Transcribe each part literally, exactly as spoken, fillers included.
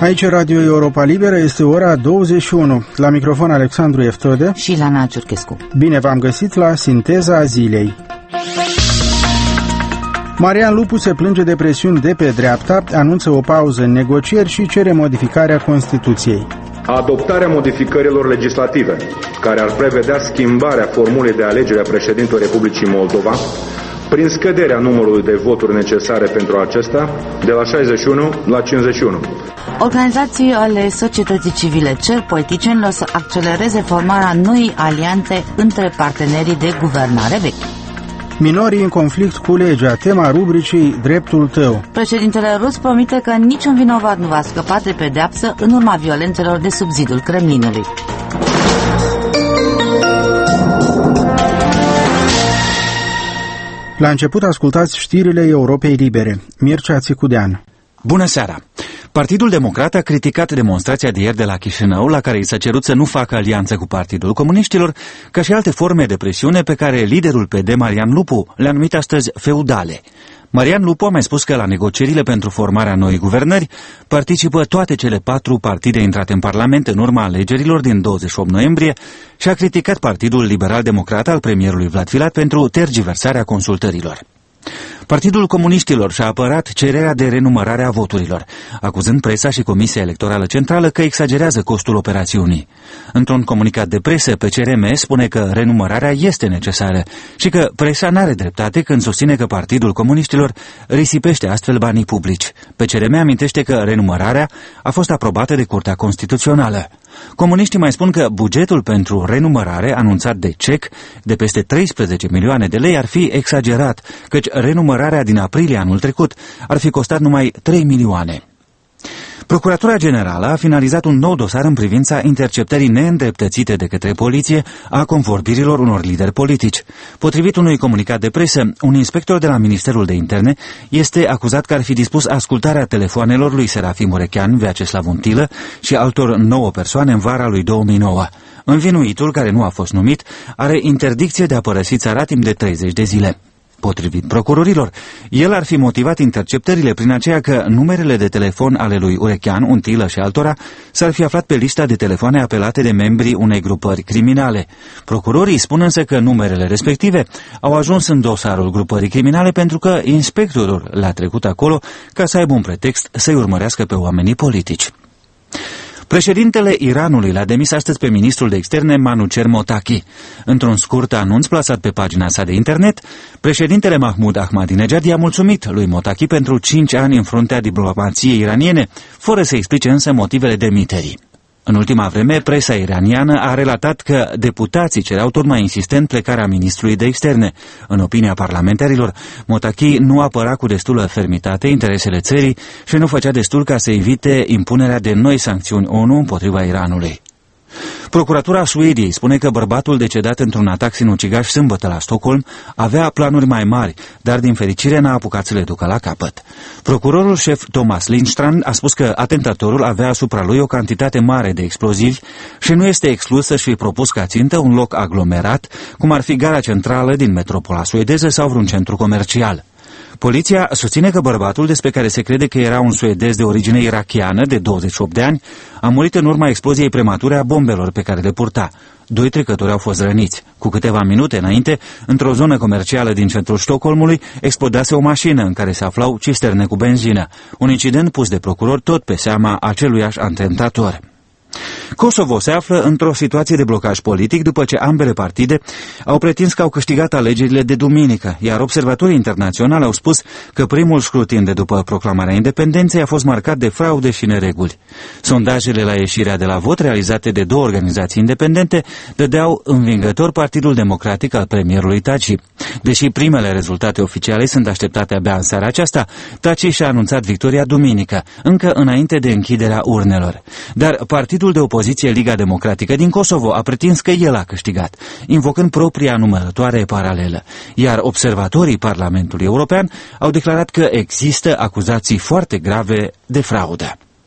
Aici Radio Europa Liberă, este ora douăzeci și unu. La microfon Alexandru Eftode și Lana Ciurchescu. Bine v-am găsit la Sinteza Zilei. Marian Lupu se plânge de presiuni de pe dreapta, anunță o pauză în negocieri și cere modificarea Constituției. Adoptarea modificărilor legislative, care ar prevedea schimbarea formulei de alegere a președintelui Republicii Moldova, prin scăderea numărului de voturi necesare pentru acesta, de la șaizeci și unu la cincizeci și unu. Organizații ale societății civile cer politicienilor să accelereze formarea noii alianțe între partenerii de guvernare vechi. Minorii în conflict cu legea, tema rubricii Dreptul tău. Președintele rus promite că niciun vinovat nu va scăpa de pedeapsă în urma violențelor de sub zidul Kremlinului. La început ascultați știrile Europei Libere. Mircea Țicudean. Bună seara! Partidul Democrat a criticat demonstrația de ieri de la Chișinău, la care i s-a cerut să nu facă alianță cu Partidul Comuniștilor, ca și alte forme de presiune pe care liderul P D, Marian Lupu, le-a numit astăzi feudale. Marian Lupu a mai spus că la negocierile pentru formarea noii guvernări participă toate cele patru partide intrate în Parlament în urma alegerilor din douăzeci și opt noiembrie și a criticat Partidul Liberal-Democrat al premierului Vlad Filat pentru tergiversarea consultărilor. Partidul Comuniștilor și-a apărat cererea de renumărare a voturilor, acuzând presa și Comisia Electorală Centrală că exagerează costul operațiunii. Într-un comunicat de presă, P C R M spune că renumărarea este necesară și că presa n-are dreptate când susține că Partidul Comuniștilor risipește astfel banii publici. P C R M amintește că renumărarea a fost aprobată de Curtea Constituțională. Comuniștii mai spun că bugetul pentru renumărare anunțat de C E C de peste treisprezece milioane de lei ar fi exagerat, căci renumărarea din aprilie anul trecut ar fi costat numai trei milioane. Procuratura Generală a finalizat un nou dosar în privința interceptării neîndreptățite de către poliție a convorbirilor unor lideri politici. Potrivit unui comunicat de presă, un inspector de la Ministerul de Interne este acuzat că ar fi dispus ascultarea telefoanelor lui Serafim Urechean, Vyacheslav Untilă și altor nouă persoane în vara lui două mii nouă. Învinuitul, care nu a fost numit, are interdicție de a părăsi țara timp de treizeci de zile. Potrivit procurorilor, el ar fi motivat interceptările prin aceea că numerele de telefon ale lui Urechean, Untilă și altora s-ar fi aflat pe lista de telefoane apelate de membrii unei grupări criminale. Procurorii spun însă că numerele respective au ajuns în dosarul grupării criminale pentru că inspectorul le-a trecut acolo ca să aibă un pretext să-i urmărească pe oamenii politici. Președintele Iranului l-a demis astăzi pe ministrul de externe Manucher Mottaki. Într-un scurt anunț plasat pe pagina sa de internet, președintele Mahmoud Ahmadinejad i-a mulțumit lui Mottaki pentru cinci ani în fruntea diplomației iraniene, fără să explice însă motivele demiterii. În ultima vreme, presa iraniană a relatat că deputații cereau tot mai insistent plecarea ministrului de externe. În opinia parlamentarilor, Mottaki nu apăra cu destulă fermitate interesele țării și nu făcea destul ca să evite impunerea de noi sancțiuni ONU împotriva Iranului. Procuratura Suediei spune că bărbatul decedat într-un atac sinucigaș sâmbătă la Stockholm avea planuri mai mari, dar din fericire n-a apucat să le ducă la capăt. Procurorul șef Thomas Lindstrand a spus că atentatorul avea asupra lui o cantitate mare de explozivi și nu este exclus să-și fi propus ca țintă un loc aglomerat, cum ar fi gara centrală din metropola suedeză sau vreun centru comercial. Poliția susține că bărbatul, despre care se crede că era un suedez de origine irachiană de douăzeci și opt de ani, a murit în urma exploziei premature a bombelor pe care le purta. Doi trecători au fost răniți. Cu câteva minute înainte, într-o zonă comercială din centrul Stockholmului, explodase o mașină în care se aflau cisterne cu benzină. Un incident pus de procuror tot pe seama aceluiași atentator. Kosovo se află într-o situație de blocaj politic după ce ambele partide au pretins că au câștigat alegerile de duminică, iar observatorii internaționali au spus că primul scrutin de după proclamarea independenței a fost marcat de fraude și nereguli. Sondajele la ieșirea de la vot realizate de două organizații independente dădeau învingător Partidul Democratic al premierului Taci. Deși primele rezultate oficiale sunt așteptate abia în seara aceasta, Taci și-a anunțat victoria duminică, încă înainte de închiderea urnelor. Dar partidul de opoziție Liga Democratică din Kosovo a pretins că el a câștigat, invocând propria numărătoare paralelă, iar observatorii Parlamentului European au declarat că există acuzații foarte grave de fraudă.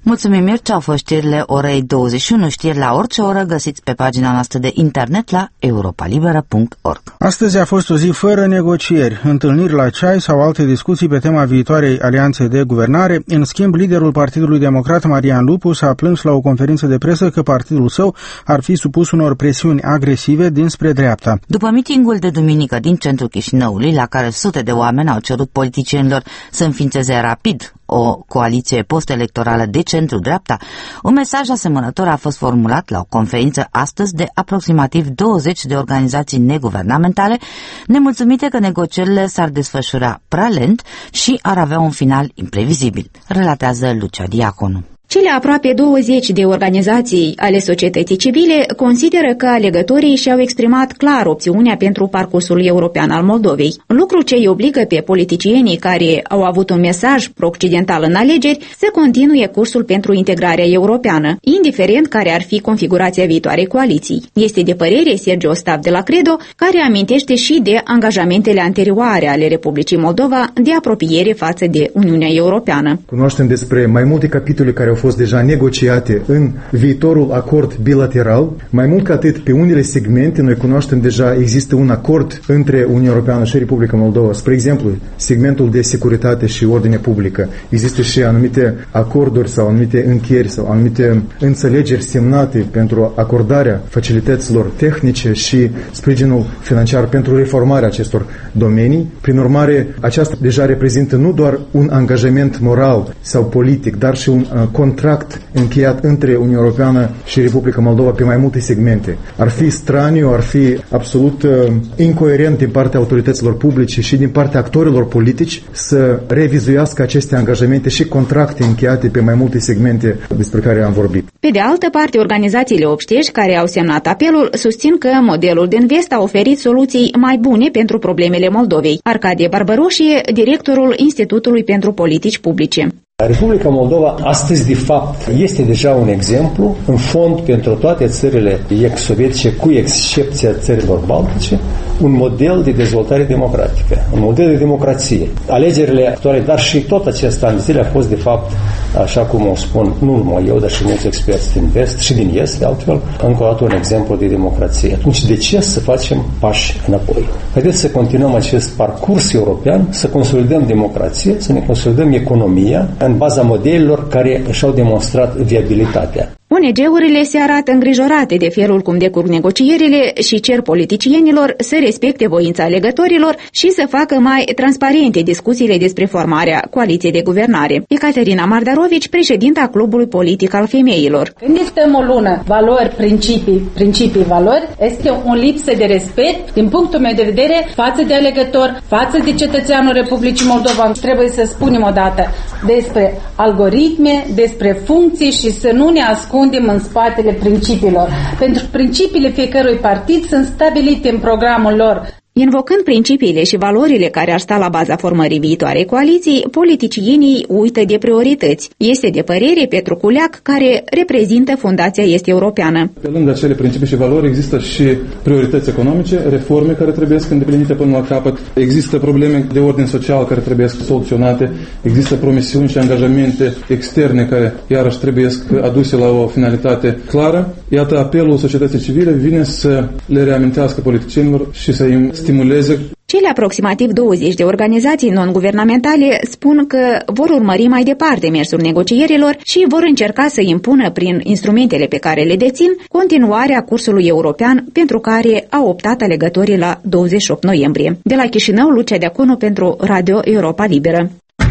Mulțumim, Mircea, au fost știrile orei douăzeci și unu, știri la orice oră găsiți pe pagina noastră de internet la europa liberă punct org. Astăzi a fost o zi fără negocieri, întâlniri la ceai sau alte discuții pe tema viitoarei alianțe de guvernare. În schimb, liderul Partidului Democrat, Marian Lupu, s-a plâns la o conferință de presă că partidul său ar fi supus unor presiuni agresive dinspre dreapta. După mitingul de duminică din centrul Chișinăului, la care sute de oameni au cerut politicienilor să înființeze rapid o coaliție post-electorală de centru-dreapta, un mesaj asemănător a fost formulat la o conferință astăzi de aproximativ douăzeci de organizații neguvernamentale, nemulțumite că negocierile s-ar desfășura prea lent și ar avea un final imprevizibil, relatează Lucia Diaconu. Cele aproape douăzeci de organizații ale societății civile consideră că alegătorii și-au exprimat clar opțiunea pentru parcursul european al Moldovei, lucru ce îi obligă pe politicienii care au avut un mesaj pro-occidental în alegeri să continue cursul pentru integrarea europeană, indiferent care ar fi configurația viitoarei coaliții. Este de părere Sergiu Ostav de la Credo, care amintește și de angajamentele anterioare ale Republicii Moldova de apropiere față de Uniunea Europeană. Cunoaștem despre mai multe capitole care au fost deja negociate în viitorul acord bilateral. Mai mult ca atât, pe unele segmente, noi cunoaștem deja, există un acord între Uniunea Europeană și Republica Moldova. Spre exemplu, segmentul de securitate și ordine publică. Există și anumite acorduri sau anumite încheieri sau anumite înțelegeri semnate pentru acordarea facilităților tehnice și sprijinul financiar pentru reformarea acestor domenii. Prin urmare, aceasta deja reprezintă nu doar un angajament moral sau politic, dar și un uh, contract încheiat între Uniunea Europeană și Republica Moldova pe mai multe segmente. Ar fi straniu, ar fi absolut uh, incoerent din partea autorităților publice și din partea actorilor politici să revizuiască aceste angajamente și contracte încheiate pe mai multe segmente despre care am vorbit. Pe de altă parte, organizațiile obștești care au semnat apelul susțin că modelul din vest a oferit soluții mai bune pentru problemele Moldovei. Arcadie Barbaroșie, directorul Institutului pentru Politici Publice. Republica Moldova astăzi, de fapt, este deja un exemplu, în fond, pentru toate țările ex-sovietice, cu excepția țărilor baltice, un model de dezvoltare democratică, un model de democrație. Alegerile actuale, dar și tot acest an de zile a fost, de fapt, așa cum o spun, nu numai eu, dar și mulți experți din vest și din est, de altfel, încă o dată un exemplu de democrație. Atunci, de ce să facem pași înapoi? Haideți să continuăm acest parcurs european, să consolidăm democrație, să ne consolidăm economia, în baza modelelor care și-au demonstrat viabilitatea. O N G-urile se arată îngrijorate de felul cum decurg negocierile și cer politicienilor să respecte voința alegătorilor și să facă mai transparente discuțiile despre formarea coaliției de guvernare. Ecaterina Mardarovici, președinta Clubului Politic al Femeilor. Când este o lună, valori, principii, principii, valori, este o lipsă de respect, din punctul meu de vedere, față de alegător, față de cetățeanul Republicii Moldova. Trebuie să spunem o dată despre algoritme, despre funcții și să nu ne ascundem în spatele principiilor. Pentru că principiile fiecărui partid sunt stabilite în programul lor. Invocând principiile și valorile care ar sta la baza formării viitoarei coaliții, politicienii uită de priorități. Este de părere Petru Culeac, care reprezintă Fundația Est Europeană. Pe lângă acele principii și valori există și priorități economice, reforme care trebuie să îndeplinite până la capăt, există probleme de ordin social care trebuie să soluționate, există promisiuni și angajamente externe care iarăși trebuie să aduse la o finalitate clară. Iată, apelul societății civile vine să le reamintească politicienilor și să îi stimuleze. Cele aproximativ douăzeci de organizații non-guvernamentale spun că vor urmări mai departe mersul negocierilor și vor încerca să impună prin instrumentele pe care le dețin continuarea cursului european pentru care au optat alegătorii la douăzeci și opt noiembrie. De la Chișinău, Lucia Diaconu pentru Radio Europa Liberă.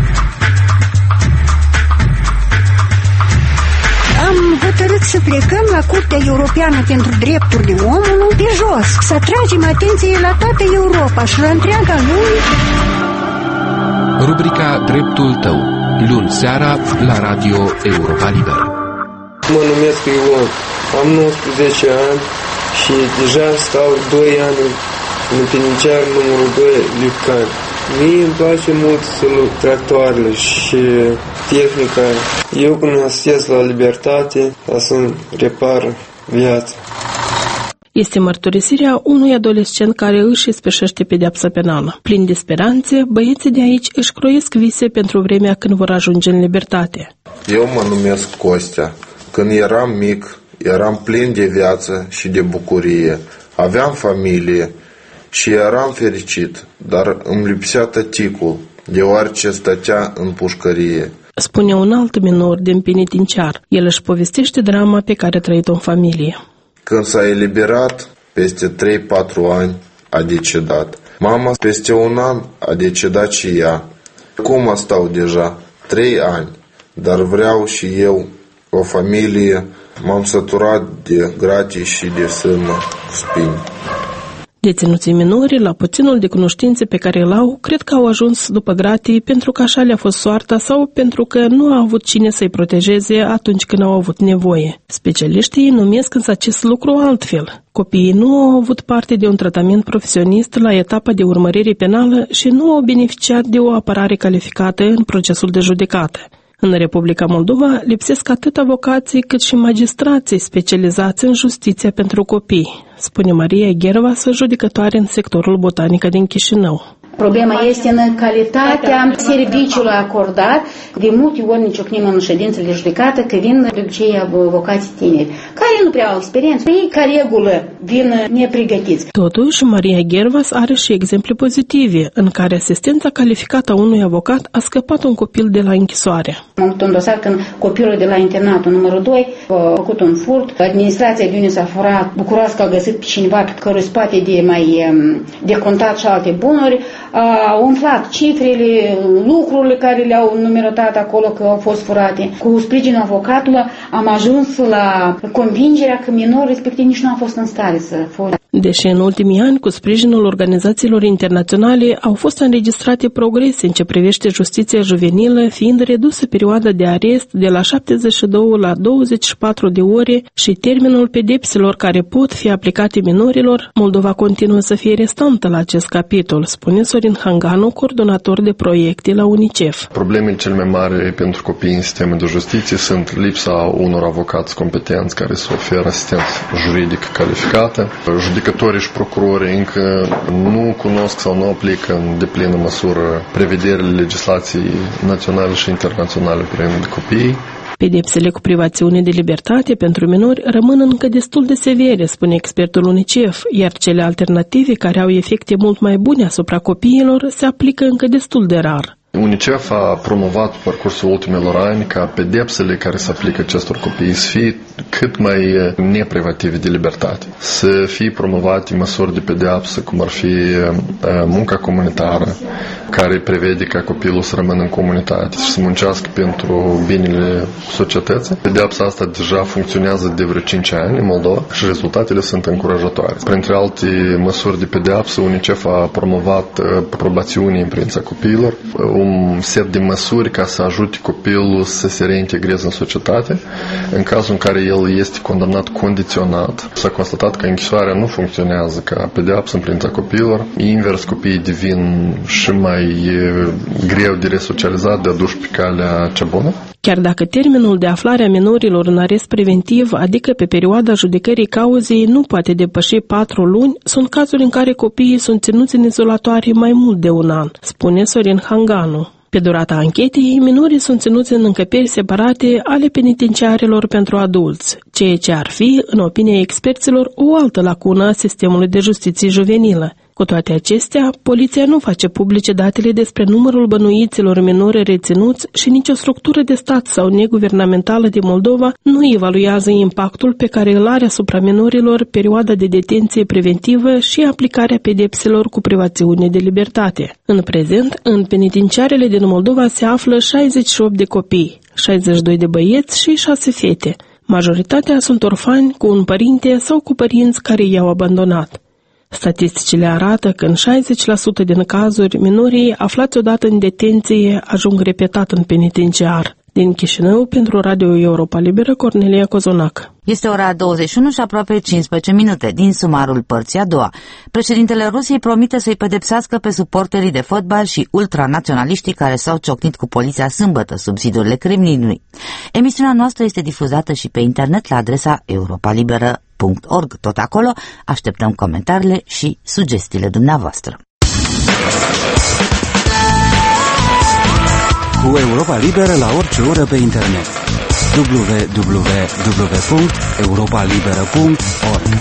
Hotărât să plecăm la Curtea Europeană pentru Drepturile Omului de jos, să atragem atenție la toată Europa și la întreaga lume. Rubrica Dreptul tău, luni seara la Radio Europa Liberă. Mă numesc Ion, am nouăsprezece ani și deja stau doi ani în penitenciar numărul doi Lipcani. Mie îmi place mult să lucr tractoarele și tehnica. Eu când asistez la libertate, ca să-mi repar viața. Este mărturisirea unui adolescent care își ispășește pedeapsa penală. Plin de speranțe, băieții de aici își croiesc vise pentru vremea când vor ajunge în libertate. Eu mă numesc Costea. Când eram mic, eram plin de viață și de bucurie. Aveam familie și eram fericit, dar îmi lipsea tăticul, deoarece stătea în pușcărie. Spune un alt minor din penitenciar. El își povestește drama pe care a trăit-o în familie. Când s-a eliberat, peste trei patru ani a decedat. Mama peste un an a decedat și ea. Acum stau deja trei ani, dar vreau și eu o familie. M-am săturat de gratii și de sână cu spini. Deținuții minori, la puținul de cunoștințe pe care îl au, cred că au ajuns după gratii pentru că așa le-a fost soarta sau pentru că nu a avut cine să-i protejeze atunci când au avut nevoie. Specialiștii numesc însă acest lucru altfel. Copiii nu au avut parte de un tratament profesionist la etapa de urmărire penală și nu au beneficiat de o apărare calificată în procesul de judecată. În Republica Moldova lipsesc atât avocații cât și magistrații specializați în justiția pentru copii, spune Maria Ghervas, judecătoare în sectorul botanică din Chișinău. Problema este în calitatea serviciului acordat. De multe ori ne ciocnim în ședințele de judecată că vin de obicei avocații tineri, care nu prea au experiență. Ei, ca regulă, vin nepregătiți. Totuși, Maria Ghervas are și exemple pozitive, în care asistența calificată a unui avocat a scăpat un copil de la închisoare. Am avut un dosar când copilul de la internatul numărul doi a făcut un furt. Administrația de unde s-a furat, bucuroasă că a găsit pe cineva pe cărui spate de mai decontat și alte bunuri. A umflat cifrele, lucrurile care le-au numerotat acolo că au fost furate. Cu sprijinul avocatului am ajuns la convingerea că minorul respectiv nici nu a fost în stare să fure. Deși în ultimii ani, cu sprijinul organizațiilor internaționale, au fost înregistrate progrese în ce privește justiția juvenilă, fiind redusă perioada de arest de la șaptezeci și două la douăzeci și patru de ore și termenul pedepselor care pot fi aplicate minorilor, Moldova continuă să fie restantă la acest capitol, spune Sorin Hanganu, coordonator de proiecte la UNICEF. Problemele cele mai mari pentru copii în sistemul de justiție sunt lipsa unor avocați competenți care să oferă asistență juridică calificată. Judecătorii și procurorii încă nu cunosc sau nu aplică în deplină măsură prevederile legislației naționale și internaționale privind copiii. Pedepsele cu privațiune de libertate pentru minori rămân încă destul de severe, spune expertul UNICEF, iar cele alternative care au efecte mult mai bune asupra copiilor se aplică încă destul de rar. UNICEF a promovat pe parcursul ultimilor ani ca pedepsele care se aplică acestor copii să fie cât mai neprivative de libertate. Să fie promovate măsuri de pedeapsă, cum ar fi munca comunitară, care prevede ca copilul să rămână în comunitate și să muncească pentru binele societății. Pedeapsa asta deja funcționează de vreo cinci ani în Moldova și rezultatele sunt încurajatoare. Printre alte măsuri de pedeapsă, UNICEF a promovat probațiunea în privința copiilor, un set de măsuri ca să ajute copilul să se reintegreze în societate. În cazul în care el este condamnat condiționat, s-a constatat că închisoarea nu funcționează ca pedeapsă în privința copiilor. Invers, copiii devin și mai greu de resocializat, de aduși pe calea cea bună. Chiar dacă termenul de aflare a minorilor în arest preventiv, adică pe perioada judecării cauzei, nu poate depăși patru luni, sunt cazuri în care copiii sunt ținuți în izolatoare mai mult de un an, spune Sorin Hanganu. Pe durata anchetei, minorii sunt ținuți în încăperi separate ale penitenciarelor pentru adulți, ceea ce ar fi, în opinia experților, o altă lacună a sistemului de justiție juvenilă. Cu toate acestea, poliția nu face publice datele despre numărul bănuiților minori reținuți și nicio structură de stat sau neguvernamentală de Moldova nu evaluează impactul pe care îl are asupra minorilor perioada de detenție preventivă și aplicarea pedepselor cu privațiune de libertate. În prezent, în penitenciarele din Moldova se află șaizeci și opt de copii, șaizeci și doi de băieți și șase fete. Majoritatea sunt orfani cu un părinte sau cu părinți care i-au abandonat. Statisticile arată că în șaizeci la sută din cazuri, minorii aflați odată în detenție ajung repetat în penitenciar. Din Chișinău, pentru Radio Europa Liberă, Cornelia Cozonac. Este ora douăzeci și unu și aproape cincisprezece minute din sumarul părții a doua. Președintele Rusiei promite să-i pedepsească pe suporterii de fotbal și ultranaționaliștii care s-au ciocnit cu poliția sâmbătă sub zidurile Kremlinului. Emisiunea noastră este difuzată și pe internet la adresa europa liberă punct org. Tot acolo așteptăm comentariile și sugestiile dumneavoastră. Cu Europa Liberă la orice oră pe internet. w w w punct europa liberă punct org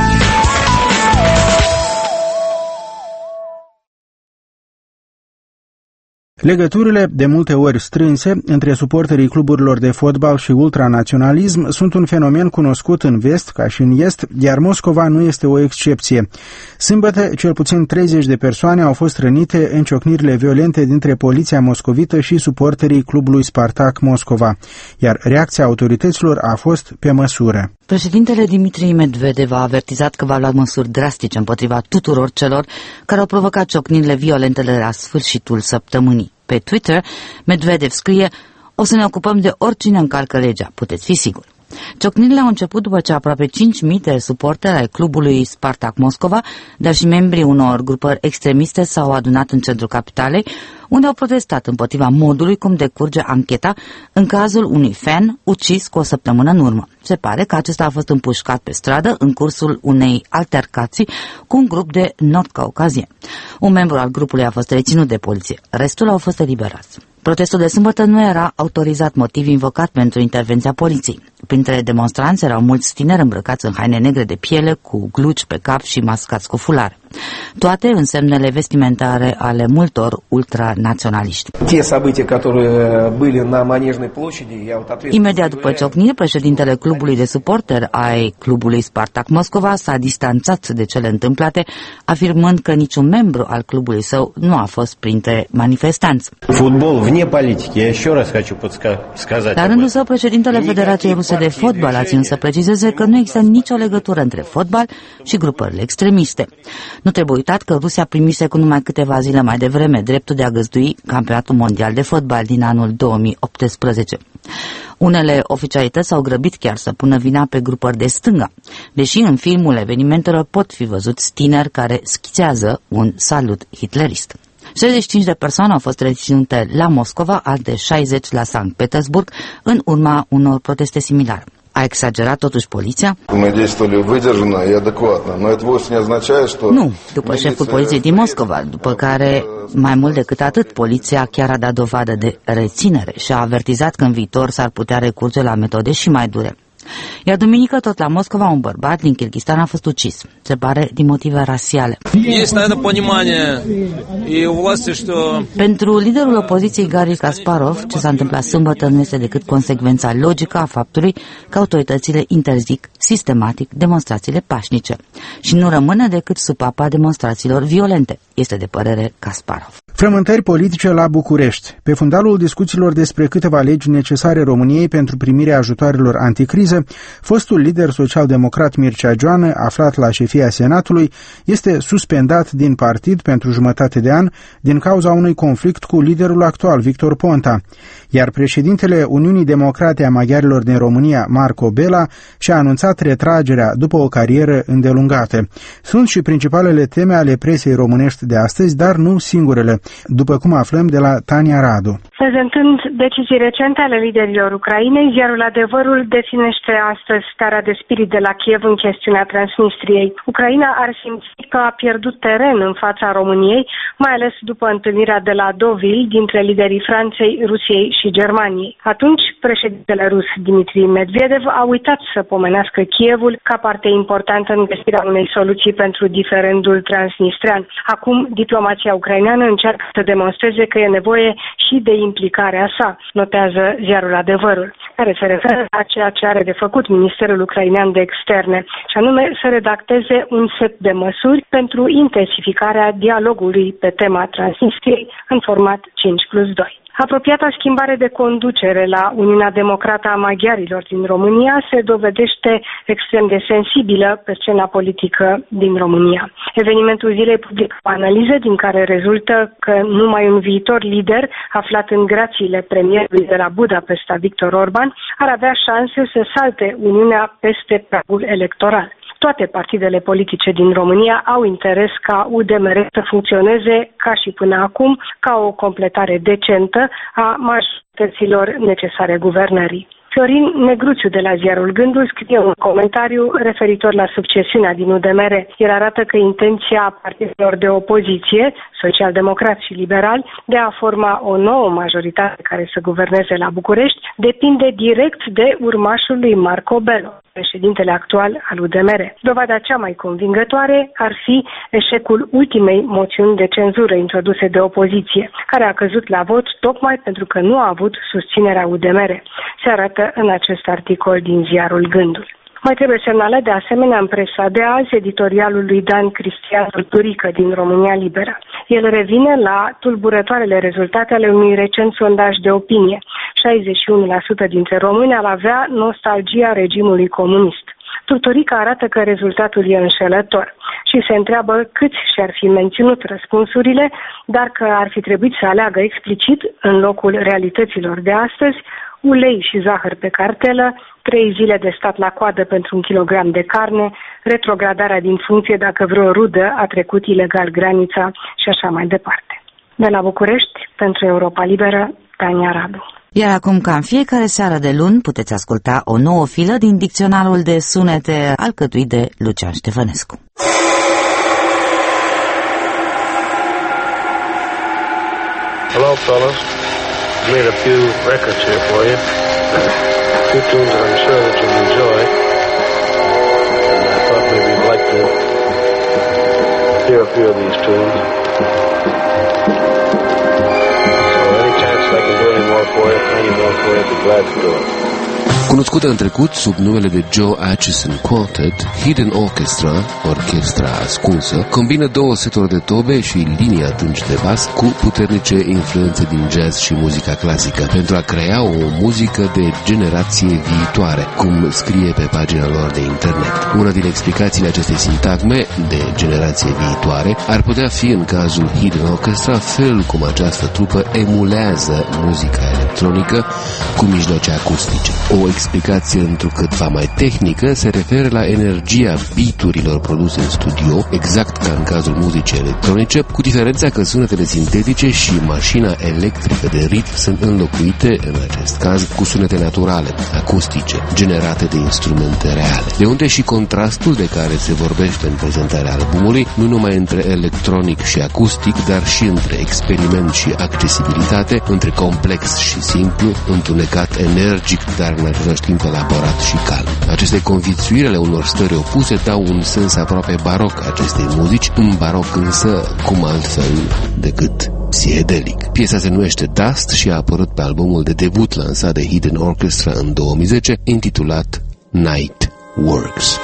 Legăturile, de multe ori strânse, între suporterii cluburilor de fotbal și ultranaționalism sunt un fenomen cunoscut în vest ca și în est, iar Moscova nu este o excepție. Sâmbătă, cel puțin treizeci de persoane au fost rănite în ciocnirile violente dintre poliția moscovită și suporterii clubului Spartak Moscova, iar reacția autorităților a fost pe măsură. Președintele Dimitri Medvedev a avertizat că va lua măsuri drastice împotriva tuturor celor care au provocat ciocnirile violente la sfârșitul săptămânii. Pe Twitter, Medvedev scrie: "O să ne ocupăm de oricine încalcă legea, puteți fi siguri." Ciocnirile au început după ce aproape cinci mii de suporteri ai clubului Spartak Moscova, dar și membrii unor grupări extremiste s-au adunat în centrul capitalei, unde au protestat împotriva modului cum decurge ancheta în cazul unui fan ucis cu o săptămână în urmă. Se pare că acesta a fost împușcat pe stradă în cursul unei altercații cu un grup de nord-caucazieni. Un membru al grupului a fost reținut de poliție, restul au fost eliberați. Protestul de sâmbătă nu era autorizat, motiv invocat pentru intervenția poliției. Printre demonstranți erau mulți tineri îmbrăcați în haine negre de piele, cu gluci pe cap și mascați cu fulare. Toate în semnele vestimentare ale multor ultranaționaliști. Imediat după ciocniri, președintele clubului de suporteri ai clubului Spartak Moscova s-a distanțat de cele întâmplate, afirmând că niciun membru al clubului său nu a fost printre manifestanți. Fotbal vine politică, еще раз хочу сказать. La rândul său, președintele Federației Ruse de Fotbal a ținut să precizeze că nu există nicio legătură între fotbal și grupările extremiste. Nu trebuie uitat că Rusia primise cu numai câteva zile mai devreme dreptul de a găzdui campionatul mondial de fotbal din anul două mii optsprezece. Unele oficialități s-au grăbit chiar să pună vina pe grupări de stânga, deși în filmul evenimentelor pot fi văzuți tineri care schițează un salut hitlerist. șaizeci și cinci de persoane au fost reținute la Moscova, alte șaizeci la Sankt Petersburg, în urma unor proteste similare. A exagerat totuși poliția? Nu, după șeful poliției din Moscova, după care, mai mult decât atât, poliția chiar a dat dovadă de reținere și a avertizat că în viitor s-ar putea recurge la metode și mai dure. Iar duminică, tot la Moscova, un bărbat din Kirghistan a fost ucis, se pare din motive rasiale. Pentru liderul opoziției Garry Kasparov, ce s-a întâmplat sâmbătă nu este decât consecvența logică a faptului că autoritățile interzic sistematic demonstrațiile pașnice și nu rămâne decât sub apa demonstrațiilor violente, este de părere Kasparov. Frământări politice la București. Pe fundalul discuțiilor despre câteva legi necesare României pentru primirea ajutoarelor anticriză, fostul lider social-democrat Mircea Joană, aflat la șefia Senatului, este suspendat din partid pentru jumătate de an din cauza unui conflict cu liderul actual, Victor Ponta, iar președintele Uniunii Democrate a Maghiarilor din România, Marco Bela, și-a anunțat retragerea după o carieră îndelungată. Sunt și principalele teme ale presei românești de astăzi, dar nu singurele, după cum aflăm de la Tania Radu. Prezentând decizii recente ale liderilor Ucrainei, ziarul Adevărul definește astăzi starea de spirit de la Kiev în chestiunea Transnistriei. Ucraina ar simți că a pierdut teren în fața României, mai ales după întâlnirea de la Deauville dintre liderii Franței, Rusiei și Germaniei. Atunci, președintele rus Dimitri Medvedev a uitat să pomenească Kievul ca parte importantă în găsirea unei soluții pentru diferendul transnistrean. Acum, diplomația ucraineană încearcă să demonstreze că e nevoie și de implicarea sa, notează ziarul Adevărul, care se referă la ceea ce are de făcut Ministerul Ucrainean de Externe, și anume să redacteze un set de măsuri pentru intensificarea dialogului pe tema Transnistriei în format cinci plus doi. Apropiata schimbare de conducere la Uniunea Democrată a Maghiarilor din România se dovedește extrem de sensibilă pe scena politică din România. Evenimentul zilei publică o analiză din care rezultă că numai un viitor lider aflat în grațiile premierului de la Budapesta, Victor Orban, ar avea șanse să salte Uniunea peste pragul electoral. Toate partidele politice din România au interes ca U D M R să funcționeze ca și până acum, ca o completare decentă a majorităților necesare guvernării. Florin Negruțiu de la ziarul Gândul scrie un comentariu referitor la succesiunea din U D M R. El arată că intenția partidelor de opoziție, social-democrați și liberali, de a forma o nouă majoritate care să guverneze la București, depinde direct de urmașul lui Marco Bello, președintele actual al U D M R. Dovada cea mai convingătoare ar fi eșecul ultimei moțiuni de cenzură introduse de opoziție, care a căzut la vot tocmai pentru că nu a avut susținerea U D M R. Se arată în acest articol din ziarul Gândul. Mai trebuie semnalat de asemenea în presa de azi editorialul lui Dan Cristian Turică din România Liberă. El revine la tulburătoarele rezultate ale unui recent sondaj de opinie. șaizeci și unu la sută dintre români ar avea nostalgia regimului comunist. Turturică arată că rezultatul e înșelător și se întreabă câți și-ar fi menținut răspunsurile, dar că ar fi trebuit să aleagă explicit, în locul realităților de astăzi, ulei și zahăr pe cartelă, trei zile de stat la coadă pentru un kilogram de carne, retrogradarea din funcție dacă vreo rudă a trecut ilegal granița și așa mai departe. De la București, pentru Europa Liberă, Tania Radu. Iar acum, ca în fiecare seară de luni, puteți asculta o nouă filă din dicționarul de sunete alcătuit de Lucian Ștefănescu. Hello, fellas. Made a few records here for you. A few tunes that I'm sure that you'll enjoy. And I thought maybe you'd like to hear a few of these tunes. So any chance I can do any more for you, any more for you, I'd be glad to do it. Cunoscută în trecut sub numele de Joe Aitchison Quartet, Hidden Orchestra, orchestra ascunsă, combină două seturi de tobe și linii atunci de bas cu puternice influențe din jazz și muzica clasică pentru a crea o muzică de generație viitoare, cum scrie pe pagina lor de internet. Una din explicațiile acestei sintagme de generație viitoare ar putea fi, în cazul Hidden Orchestra, felul cum această trupă emulează muzica electronică cu mijloace acustice. O explicație întrucâtva mai tehnică se referă la energia beaturilor produse în studio, exact ca în cazul muzicii electronice, cu diferența că sunetele sintetice și mașina electrică de ritm sunt înlocuite, în acest caz, cu sunete naturale, acustice, generate de instrumente reale. De unde și contrastul de care se vorbește în prezentarea albumului, nu numai între electronic și acustic, dar și între experiment și accesibilitate, între complex și simplu, întunecat, energic, dar în același timp elaborat și calm. Aceste conviețuiri ale unor stări opuse dau un sens aproape baroc acestei muzici, un baroc însă cum altfel decât psihedelic. Piesa se numește Dust și a apărut pe albumul de debut lansat de Hidden Orchestra în două mii zece, intitulat Night Works.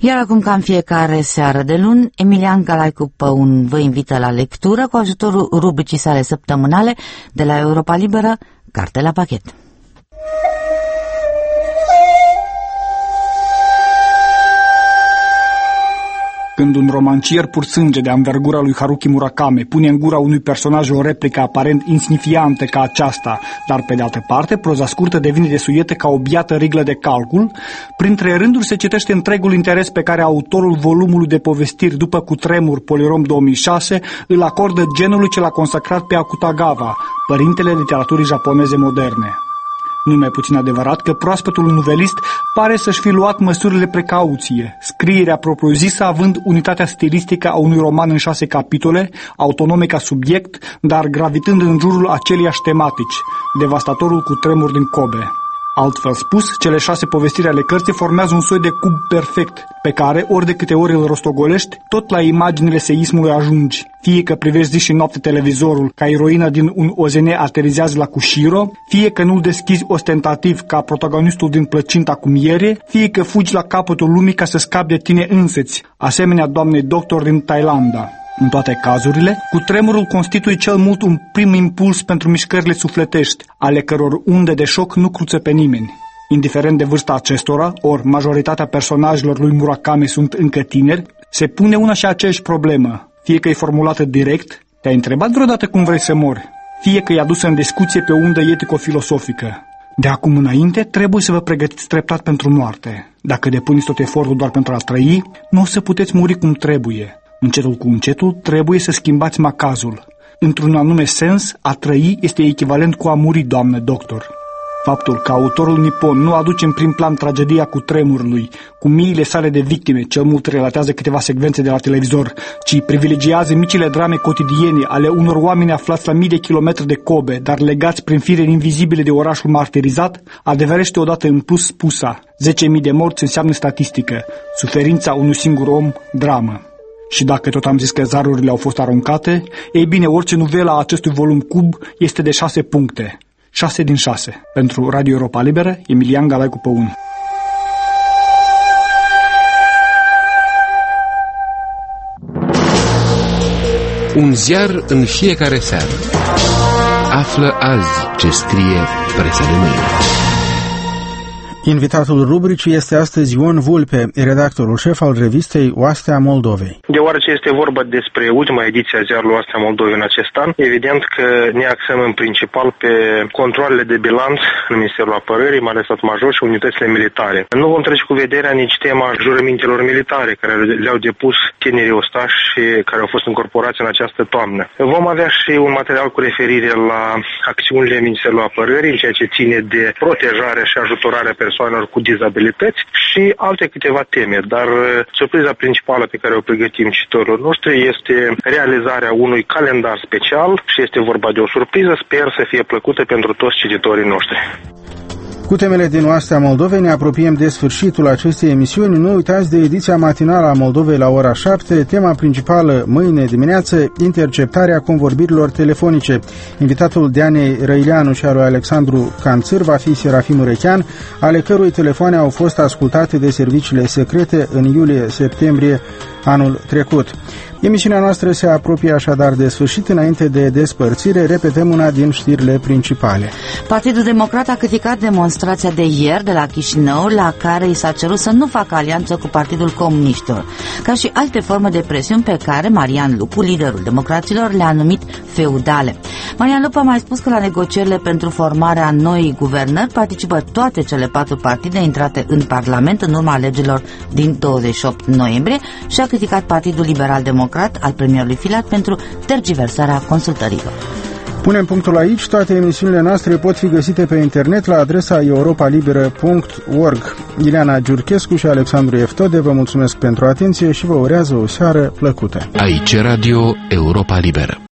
Iar acum, ca în fiecare seară de luni, Emilian Galaicu Păun vă invită la lectură cu ajutorul rubricii sale săptămânale de la Europa Liberă, Carte la pachet. Când un romancier pur sânge de anvergura lui Haruki Murakami pune în gura unui personaj o replică aparent insignifiantă ca aceasta, dar pe de altă parte proza scurtă devine desuietă ca o biată riglă de calcul, printre rânduri se citește întregul interes pe care autorul volumului de povestiri După cutremur, Polirom două mii șase, îl acordă genului ce l-a consacrat pe Akutagawa, părintele literaturii japoneze moderne. Nu mai puțin adevărat că proaspătul novelist pare să-și fi luat măsurile precauție, scrierea propriu-zisă având unitatea stilistică a unui roman în șase capitole, autonome ca subiect, dar gravitând în jurul aceleiași tematici, devastatorul cutremur din Kobe. Altfel spus, cele șase povestiri ale cărții formează un soi de cub perfect, pe care, ori de câte ori îl rostogolești, tot la imaginile seismului ajungi. Fie că privești zi și noapte televizorul, ca eroina din un O Z N aterizează la Kushiro, fie că nu-l deschizi ostentativ ca protagonistul din Plăcinta cu miere, fie că fugi la capătul lumii ca să scapi de tine înseți, asemenea doamnei doctor din Thailanda. În toate cazurile, cutremurul constituie cel mult un prim impuls pentru mișcările sufletești, ale căror unde de șoc nu cruță pe nimeni. Indiferent de vârsta acestora, ori majoritatea personajelor lui Murakami sunt încă tineri, se pune una și aceeași problemă, fie că e formulată direct, te-ai întrebat vreodată cum vrei să mori, fie că e adusă în discuție pe o undă etico-filosofică. De acum înainte, trebuie să vă pregătiți treptat pentru moarte. Dacă depuneți tot efortul doar pentru a trăi, nu o să puteți muri cum trebuie. Încetul cu încetul trebuie să schimbați macazul. Într-un anume sens, a trăi este echivalent cu a muri, doamnă doctor. Faptul că autorul nipon nu aduce în prim plan tragedia cutremurului, cu miile sale de victime, cel mult relatează câteva secvențe de la televizor, ci privilegiază micile drame cotidiene ale unor oameni aflați la mii de kilometri de Kobe, dar legați prin fire invizibile de orașul martirizat, adeverește odată în plus spusa: zece mii de morți înseamnă statistică, suferința unui singur om, dramă. Și dacă tot am zis că zarurile au fost aruncate, ei bine, orice novelă a acestui volum cub este de șase puncte. Șase din șase. Pentru Radio Europa Liberă, Emilian Galaicu Păun. Un ziar în fiecare seară. Află azi ce scrie presa de mâine. Invitatul rubricii este astăzi Ion Vulpe, redactorul șef al revistei Oastea Moldovei. Deoarece este vorba despre ultima ediție a ziarului Oastea Moldovei în acest an, evident că ne axăm în principal pe controalele de bilanț în Ministerul Apărării, mai ales stat major și unitățile militare. Nu vom trece cu vederea nici tema jurămintelor militare care le-au depus tinerii ostași și care au fost încorporați în această toamnă. Vom avea și un material cu referire la acțiunile Ministerului Apărării în ceea ce ține de protejare și ajutorarea persoanelor cu dizabilități și alte câteva teme, dar surpriza principală pe care o pregătim cititorilor noștri este realizarea unui calendar special și este vorba de o surpriză, sper să fie plăcută pentru toți cititorii noștri. Cu temele din Oastea Moldovei ne apropiem de sfârșitul acestei emisiuni. Nu uitați de ediția matinală a Moldovei la ora șapte, tema principală mâine dimineață, interceptarea convorbirilor telefonice. Invitatul Dianei Răileanu și al lui Alexandru Canțâr va fi Serafim Urechean, ale cărui telefoane au fost ascultate de serviciile secrete în iulie-septembrie anul trecut. Emisiunea noastră se apropie așadar de sfârșit. Înainte de despărțire, repetăm una din știrile principale. Partidul Democrat a criticat demonstrația de ieri de la Chișinău, la care i s-a cerut să nu facă alianță cu Partidul Comuniștilor, ca și alte forme de presiuni pe care Marian Lupu, liderul democraților, le-a numit feudale. Marian Lupu a mai spus că la negocierile pentru formarea noii guvernări participă toate cele patru partide intrate în Parlament în urma alegerilor din douăzeci și opt noiembrie și a criticat Partidul Liberal Democrat al premierului Filat pentru tergiversarea consultărilor. Punem punctul aici. Toate emisiunile noastre pot fi găsite pe internet la adresa europa liberă punct org. Ileana Giurchescu și Alexandru Eftode vă mulțumesc pentru atenție și vă urează o seară plăcută. Aici Radio Europa Liberă.